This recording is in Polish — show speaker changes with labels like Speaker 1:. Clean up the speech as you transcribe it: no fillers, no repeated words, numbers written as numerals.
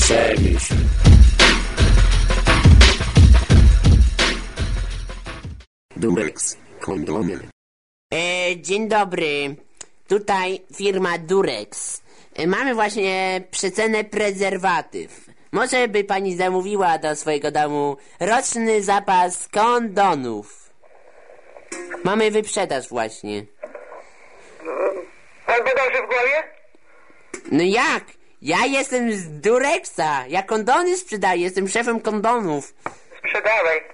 Speaker 1: Przemyśl. Durex kondomy.
Speaker 2: Dzień dobry. Tutaj firma Durex. Mamy właśnie przecenę prezerwatyw. Może by pani zamówiła do swojego domu roczny zapas kondonów. Mamy wyprzedaż właśnie.
Speaker 3: Pan badał się w głowie?
Speaker 2: No jak? Ja jestem z Durexa. Ja kondony sprzedaję. Jestem szefem kondonów.
Speaker 3: Sprzedawaj.